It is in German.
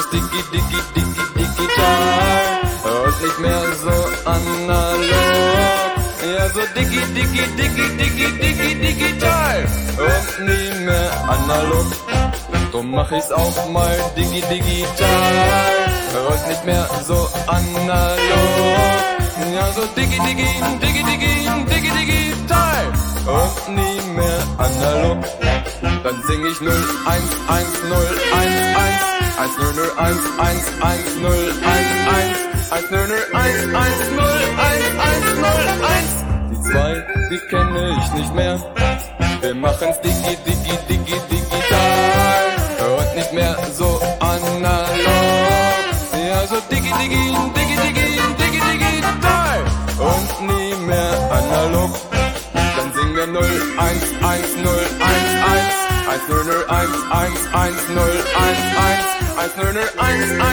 das digital und nicht mehr so analog. Ja, so digital und nie mehr analog. Drum mach ich's auch mal digital und nicht mehr so analog. Ja, so digital und nie mehr analog. Dann sing ich 0, 1, 1, 0, 1, 1, 1, 0, 0, 1, 1, 1, 0, 1, 1, 1, 0, 0, 1, 1, 0, 1, 1, 0, 1. Die zwei, die kenne ich nicht mehr. Wir machen's digital und nicht mehr so analog. Ja, so digital und nie mehr analog. Dann singen wir 0, 1, 1, 0, 1, 1, 1, 0, 0, 1, 1, 1, 0, 1, 1, 1, 0, 0, 1, 1,